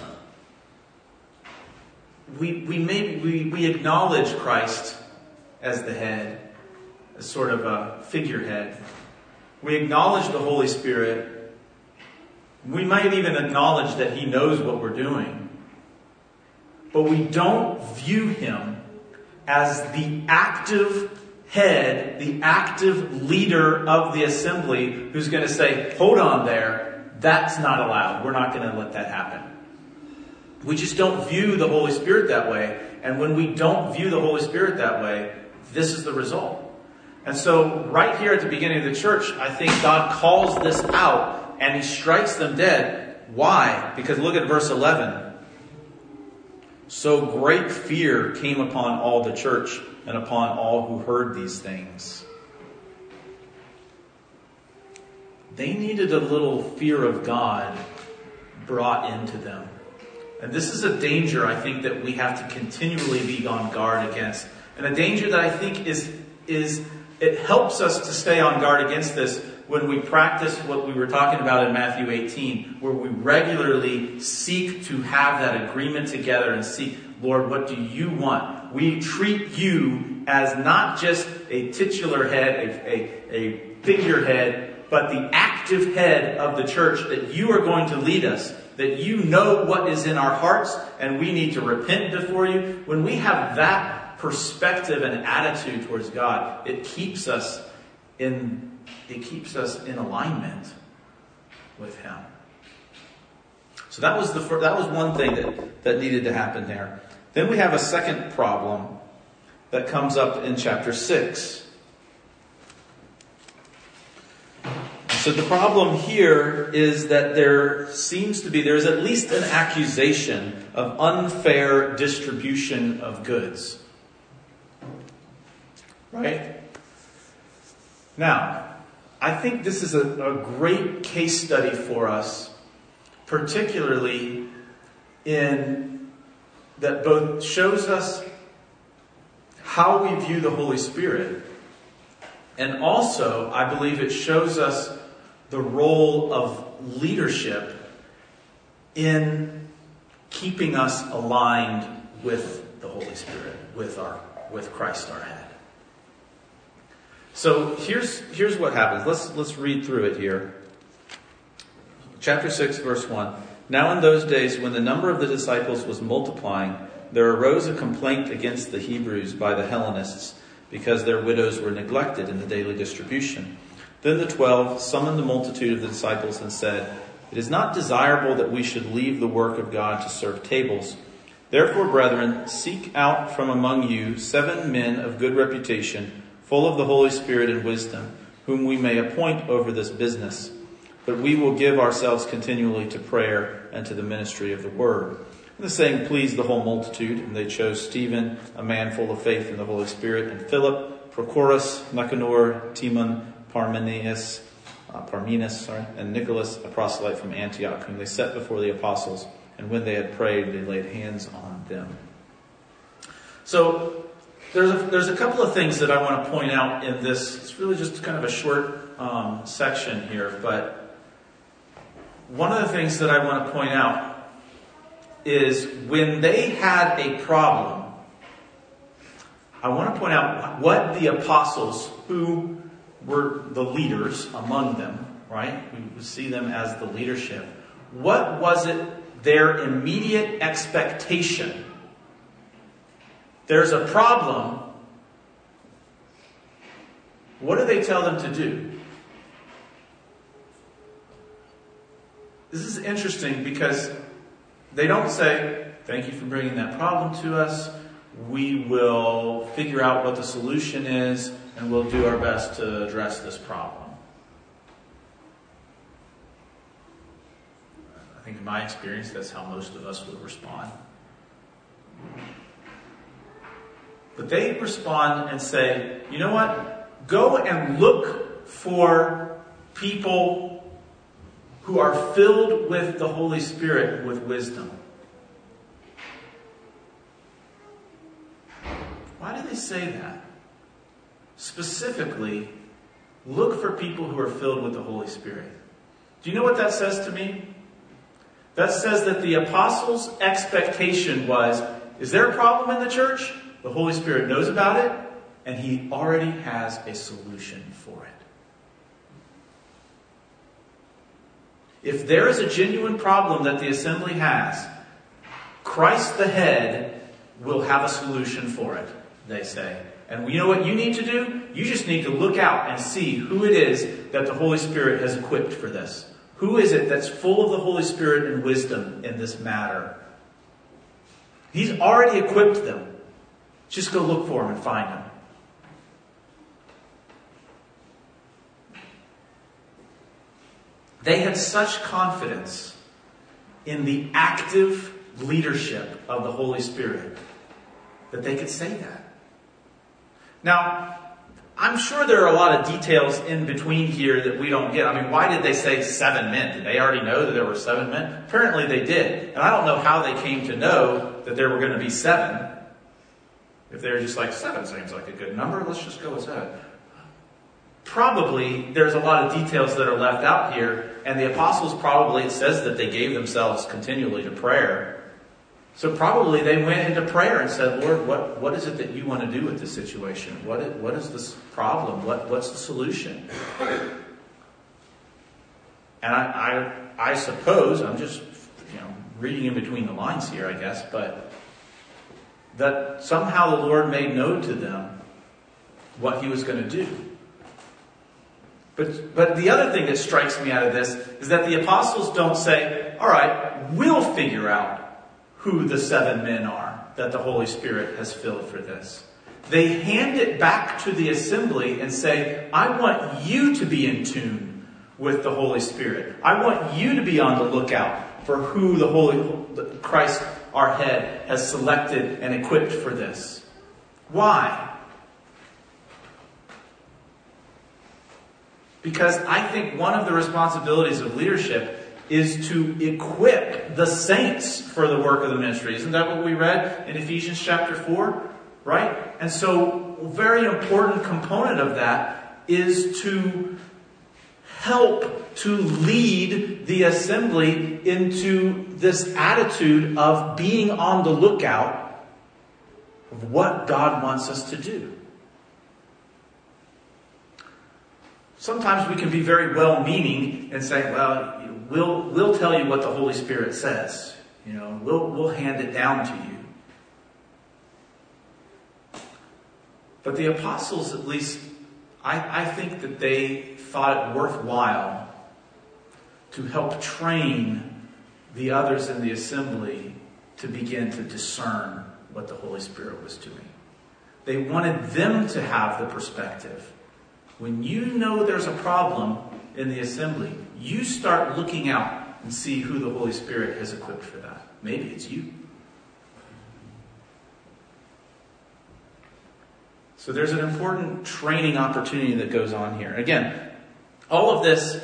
[SPEAKER 1] we acknowledge Christ as the head, as sort of a figurehead. We acknowledge the Holy Spirit. We might even acknowledge that He knows what we're doing. But we don't view Him as the active head, the active leader of the assembly who's going to say, hold on there, that's not allowed. We're not going to let that happen. We just don't view the Holy Spirit that way. And when we don't view the Holy Spirit that way, this is the result. And so right here at the beginning of the church, I think God calls this out and He strikes them dead. Why? Because look at verse 11. So great fear came upon all the church and upon all who heard these things. They needed a little fear of God brought into them. And this is a danger, I think, that we have to continually be on guard against. And a danger that I think is it helps us to stay on guard against this when we practice what we were talking about in Matthew 18, where we regularly seek to have that agreement together and seek, Lord, what do you want? We treat you as not just a titular head, a figurehead, but the active head of the church, that you are going to lead us, that you know what is in our hearts and we need to repent before you. When we have that perspective and attitude towards God, it keeps us in alignment with Him. So that was one thing that needed to happen there. Then we have a second problem that comes up in chapter 6. So the problem here is that there's at least an accusation of unfair distribution of goods. Right? Now, I think this is a great case study for us, particularly in that both shows us how we view the Holy Spirit, and also, I believe it shows us the role of leadership in keeping us aligned with the Holy Spirit, with Christ our head. So here's what happens. Let's read through it here. Chapter 6, verse 1. Now in those days, when the number of the disciples was multiplying, there arose a complaint against the Hebrews by the Hellenists, because their widows were neglected in the daily distribution. Then the 12 summoned the multitude of the disciples and said, "It is not desirable that we should leave the work of God to serve tables. Therefore, brethren, seek out from among you 7 men of good reputation, full of the Holy Spirit and wisdom, whom we may appoint over this business. But we will give ourselves continually to prayer and to the ministry of the word." And the saying pleased the whole multitude, and they chose Stephen, a man full of faith in the Holy Spirit, and Philip, Prochorus, Nicanor, Timon, Parmenas, and Nicholas, a proselyte from Antioch, whom they set before the apostles. And when they had prayed, they laid hands on them. So there's a couple of things that I want to point out in this. It's really just kind of a short section here, but one of the things that I want to point out is when they had a problem, I want to point out what the apostles, who were the leaders among them, right? We would see them as the leadership. What was it, their immediate expectation? There's a problem. What do they tell them to do? This is interesting because they don't say, "Thank you for bringing that problem to us. We will figure out what the solution is and we'll do our best to address this problem." I think in my experience, that's how most of us would respond. But they respond and say, "You know what? Go and look for people who are filled with the Holy Spirit with wisdom." Why do they say that? Specifically, look for people who are filled with the Holy Spirit. Do you know what that says to me? That says that the apostles' expectation was, is there a problem in the church? The Holy Spirit knows about it, and He already has a solution for it. If there is a genuine problem that the assembly has, Christ the head will have a solution for it, they say. And you know what you need to do? You just need to look out and see who it is that the Holy Spirit has equipped for this. Who is it that's full of the Holy Spirit and wisdom in this matter? He's already equipped them. Just go look for them and find them. They had such confidence in the active leadership of the Holy Spirit that they could say that. Now, I'm sure there are a lot of details in between here that we don't get. I mean, why did they say 7 men? Did they already know that there were 7 men? Apparently they did. And I don't know how they came to know that there were going to be 7. If they were just like, 7 seems like a good number, let's just go with 7. probably there's a lot of details that are left out here, and the apostles probably, it says that they gave themselves continually to prayer. So probably they went into prayer and said, Lord, what is it that you want to do with this situation? What is this problem? What's the solution? And I suppose, I'm just reading in between the lines here, I guess, but that somehow the Lord made known to them what he was going to do. But the other thing that strikes me out of this is that the apostles don't say, all right, we'll figure out who the 7 men are that the Holy Spirit has filled for this. They hand it back to the assembly and say, I want you to be in tune with the Holy Spirit. I want you to be on the lookout for who the Christ, our head, has selected and equipped for this. Why? Because I think one of the responsibilities of leadership is to equip the saints for the work of the ministry. Isn't that what we read in Ephesians chapter 4? Right? And so a very important component of that is to help to lead the assembly into this attitude of being on the lookout of what God wants us to do. Sometimes we can be very well-meaning and say, well, we'll tell you what the Holy Spirit says. We'll hand it down to you. But the apostles, at least, I think that they thought it worthwhile to help train the others in the assembly to begin to discern what the Holy Spirit was doing. They wanted them to have the perspective. When you know there's a problem in the assembly, you start looking out and see who the Holy Spirit has equipped for that. Maybe it's you. So there's an important training opportunity that goes on here. Again, all of this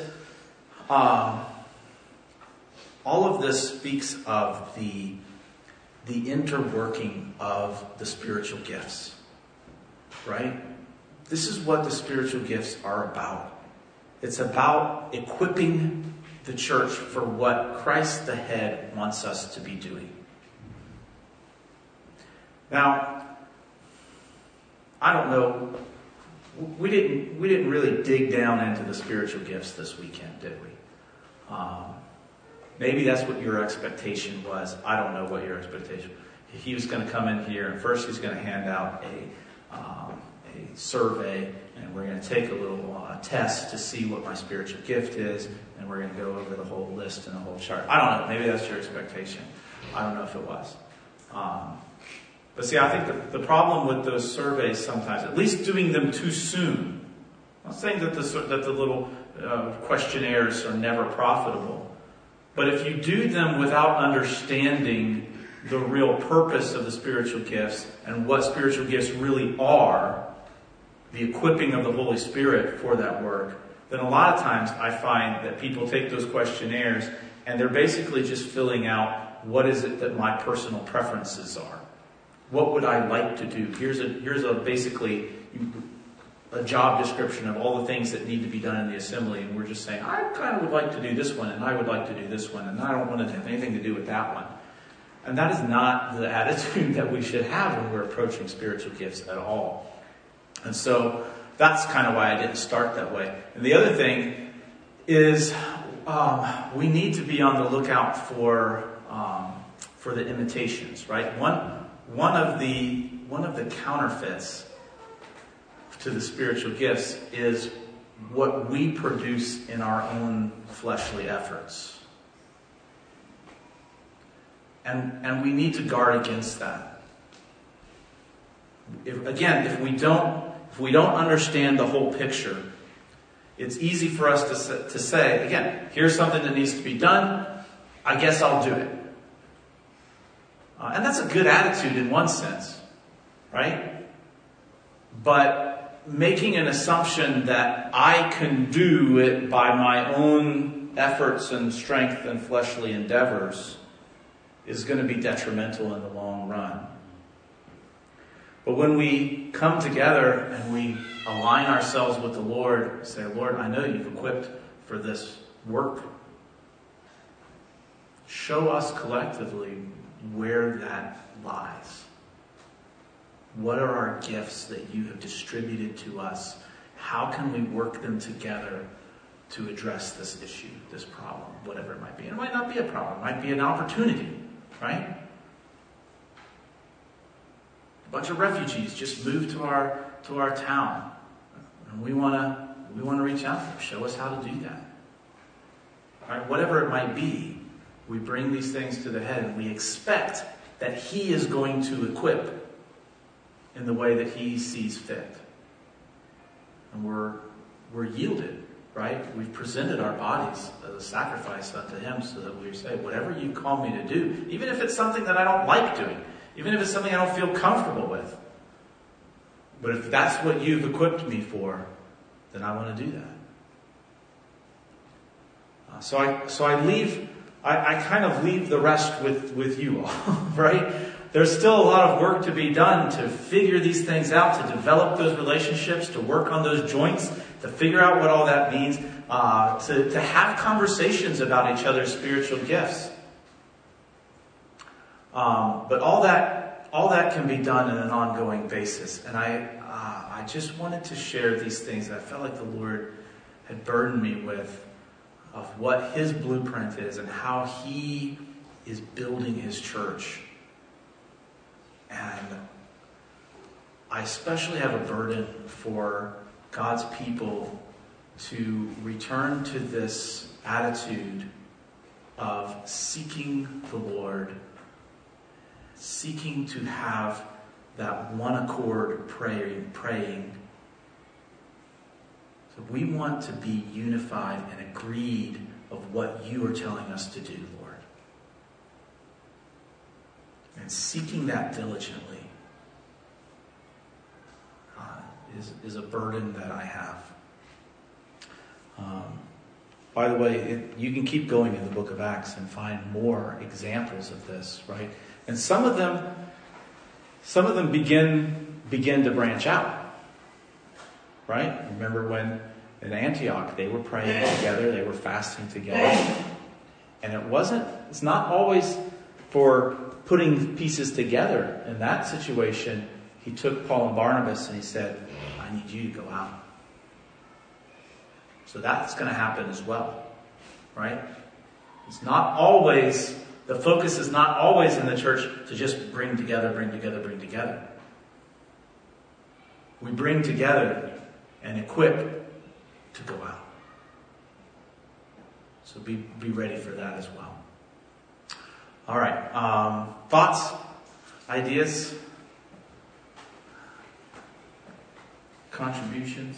[SPEAKER 1] speaks of the interworking of the spiritual gifts, right? This is what the spiritual gifts are about. It's about equipping the church for what Christ the head wants us to be doing. Now, I don't know. We didn't really dig down into the spiritual gifts this weekend, did we? Maybe that's what your expectation was. I don't know what your expectation was. He was going to come in here, and first he's going to hand out a survey, and we're going to take a little test to see what my spiritual gift is, and we're going to go over the whole list and the whole chart. I don't know. Maybe that's your expectation. I don't know if it was. But see, I think the problem with those surveys sometimes, at least doing them too soon, I'm not saying that the little questionnaires are never profitable, but if you do them without understanding the real purpose of the spiritual gifts and what spiritual gifts really are, the equipping of the Holy Spirit for that work, then a lot of times I find that people take those questionnaires and they're basically just filling out what is it that my personal preferences are. What would I like to do? Here's basically a job description of all the things that need to be done in the assembly, and we're just saying, I kind of would like to do this one, and I would like to do this one, and I don't want to have anything to do with that one. And that is not the attitude that we should have when we're approaching spiritual gifts at all. And so that's kind of why I didn't start that way. And the other thing is we need to be on the lookout for the imitations, right? One of the counterfeits to the spiritual gifts is what we produce in our own fleshly efforts. And we need to guard against that. If we don't understand the whole picture, it's easy for us to say, again, here's something that needs to be done, I guess I'll do it. And that's a good attitude in one sense, right? But making an assumption that I can do it by my own efforts and strength and fleshly endeavors is going to be detrimental in the long run. But when we come together and we align ourselves with the Lord, say, Lord, I know you've equipped for this work. Show us collectively where that lies. What are our gifts that you have distributed to us? How can we work them together to address this issue, this problem, whatever it might be? And it might not be a problem. It might be an opportunity, right? A bunch of refugees just moved to our town. And we want to reach out to them. Show us how to do that. Right? Whatever it might be, we bring these things to the head and we expect that He is going to equip in the way that He sees fit. And we're yielded, right? We've presented our bodies as a sacrifice unto Him so that we say, whatever you call me to do, even if it's something that I don't like doing, even if it's something I don't feel comfortable with, but if that's what you've equipped me for, then I want to do that. So I kind of leave the rest with you all, right? There's still a lot of work to be done to figure these things out, to develop those relationships, to work on those joints, to figure out what all that means, to have conversations about each other's spiritual gifts. But all that can be done in an ongoing basis. And I just wanted to share these things. I felt like the Lord had burdened me with of what His blueprint is and how He is building His church. And I especially have a burden for God's people to return to this attitude of seeking the Lord, seeking to have that one accord praying. So we want to be unified and agreed of what you are telling us to do, Lord. And seeking that diligently is a burden that I have. By the way, you can keep going in the book of Acts and find more examples of this, right? And some of them begin to branch out, right? Remember when in Antioch they were praying together, they were fasting together, and it's not always for putting pieces together. In that situation, He took Paul and Barnabas and He said, I need you to go out. So that's going to happen as well, right? It's not always, the focus is not always in the church to just bring together. We bring together and equip to go out. So be ready for that as well. All right. Thoughts? Ideas? Contributions?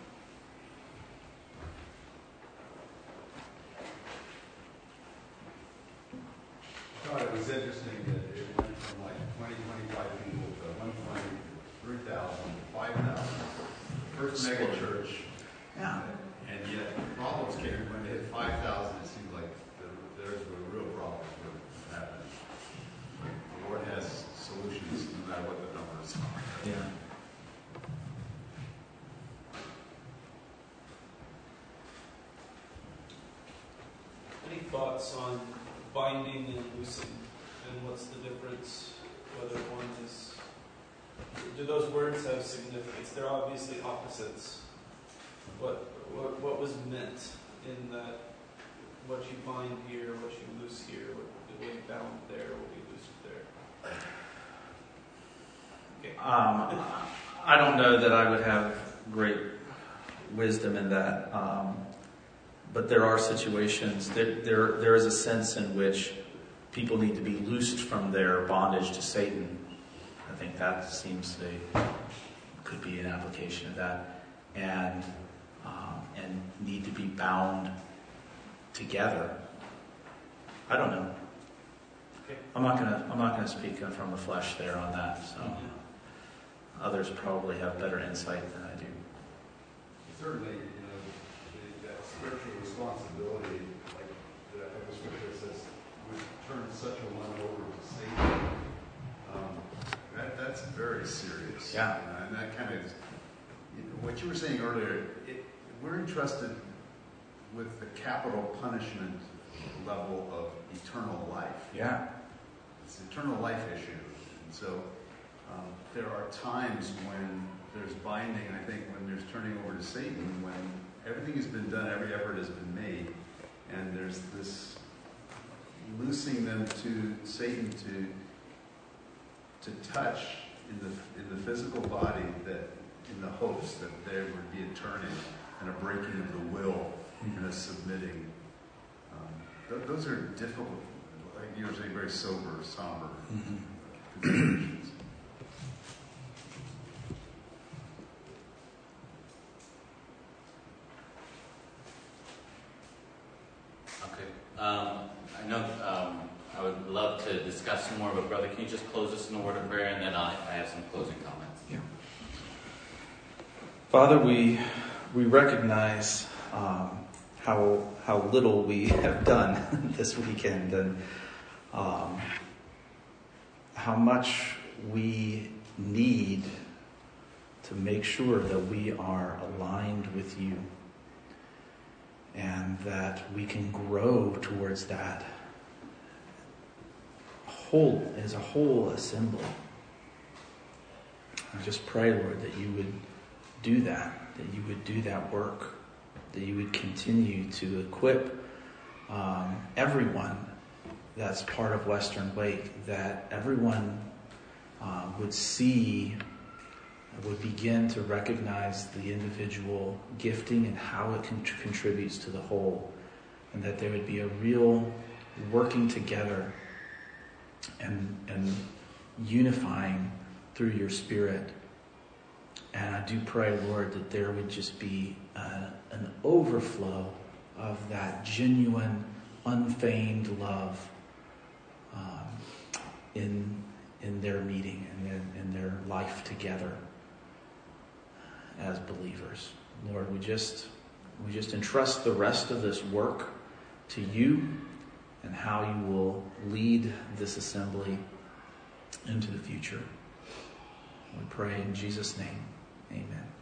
[SPEAKER 2] I thought it was interesting that it went from like 20, 25 people to 120, 3,000, 5,000. First mega church.
[SPEAKER 1] Yeah.
[SPEAKER 2] And yet problems came when they hit 5,000. It seemed like there's a real problem with happening. The Lord has solutions no matter what the numbers are.
[SPEAKER 1] Yeah.
[SPEAKER 3] Any thoughts on binding and loosing, and what's the difference? Whether one is, do those words have significance? They're obviously opposites. What was meant in that? What you bind here, what you loose here, what you bound there, what you loose there. Okay.
[SPEAKER 1] I don't know that I would have great wisdom in that. But there are situations, there is a sense in which people need to be loosed from their bondage to Satan. I think that could be an application of that. And need to be bound together. I don't know.
[SPEAKER 3] Okay.
[SPEAKER 1] I'm not gonna speak from the flesh there on that. So others probably have better insight than I do.
[SPEAKER 2] Certainly, that spiritual responsibility, like the scripture says, would turn such a one over to Satan. That's very serious. grace.
[SPEAKER 1] Yeah.
[SPEAKER 2] And that kind of, what you were saying earlier, we're entrusted with the capital punishment level of eternal life.
[SPEAKER 1] Yeah.
[SPEAKER 2] It's an eternal life issue. And so there are times when there's binding, I think, when there's turning over to Satan, when everything has been done, every effort has been made, and there's this loosing them to Satan to touch in the physical body, that in the hopes that there would be a turning and a breaking of the will and a submitting. Those are difficult, like you were saying, very sober, somber considerations.
[SPEAKER 5] Okay. I know I would love to discuss some more, but brother, can you just close us in a word of prayer, and then I have some closing comments.
[SPEAKER 1] Yeah. Father, we recognize how little we have done this weekend, and how much we need to make sure that we are aligned with you, and that we can grow towards that whole, as a whole assembly. I just pray, Lord, that you would do that you would do that work, that you would continue to equip everyone that's part of Western Wake, that everyone would begin to recognize the individual gifting and how it contributes to the whole, and that there would be a real working together and unifying through your Spirit. And I do pray, Lord, that there would just be an overflow of that genuine, unfeigned love in their meeting and in their life together as believers. Lord, we just entrust the rest of this work to you, and how you will lead this assembly into the future. We pray in Jesus' name. Amen.